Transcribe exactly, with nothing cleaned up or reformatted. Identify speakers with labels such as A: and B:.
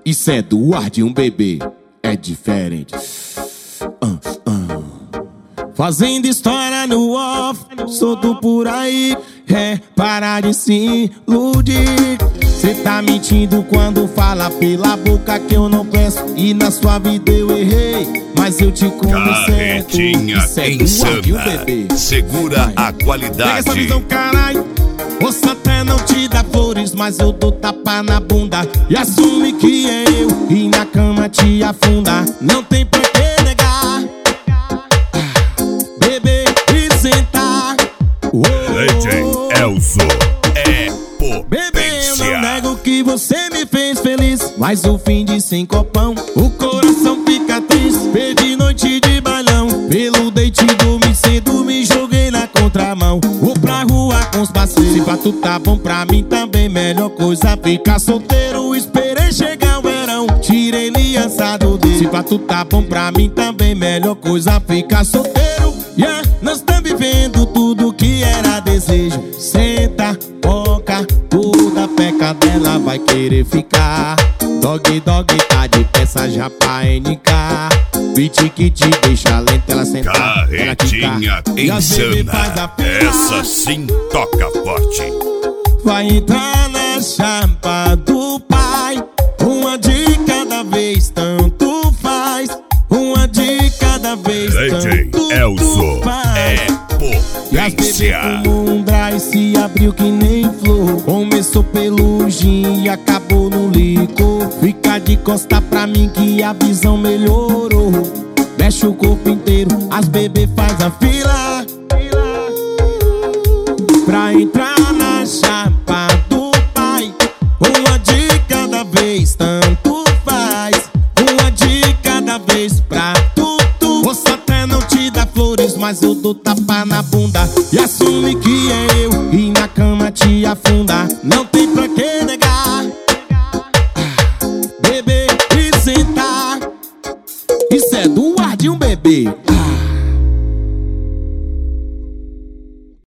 A: Isso é do ar de um bebê, é diferente. uh, uh. Fazendo história no off, solto por aí. É, para de se iludir. Cê tá mentindo quando fala pela boca que eu não peço. E na sua vida eu errei, mas eu te conheço.
B: Carretinha insana, segura a qualidade.
A: Pega essa visão, caralho. Posso até não te dar flores, mas eu dou tapa na bunda e assume que é eu, e na cama te afunda. Não tem pra que negar. Bebê e sentar.
B: Legend Elzo é potência.
A: Bebê, eu não nego que você me fez feliz, mas o fim de sem copão, o coração fica triste. Perdi noite de bailão, pelo date dormi cedo, me joguei na contramão. Vou pra rua com os parceiros. Se pra tu tá bom, pra mim também melhor coisa ficar solteiro. Esperei chegar o verão, tirei aliança do dedo. Se pra tu tá bom, pra mim também melhor coisa ficar solteiro. Yeah, nós tá vivendo tudo que era desejo. Senta, boca, toda peca dela vai querer ficar. Dog, dog, tá de peça já pra N K. Beat que te deixa lenta, ela senta.
B: Carretinha insana, essa sim toca forte.
A: Vai entrar na chapa do pai, uma de cada vez, tanto faz. Uma de cada vez,
B: Legend
A: tanto
B: Elzo
A: faz.
B: é
A: E as bebê
B: potência.
A: como um dry, se abriu que nem flor. Começou pelo gin e acabou no licor. Fica de costa pra mim que a visão melhorou. Mexe o corpo inteiro, as bebê faz a fila pra entrar na chapa do pai. Uma de cada vez, tanto faz. Uma de cada vez pra tudo. Posso até não te dar flores, mas eu dou tapa na bunda e assume que é eu, e na cama te afunda. Não tem pra que negar. Bebê e sentar. Isso é do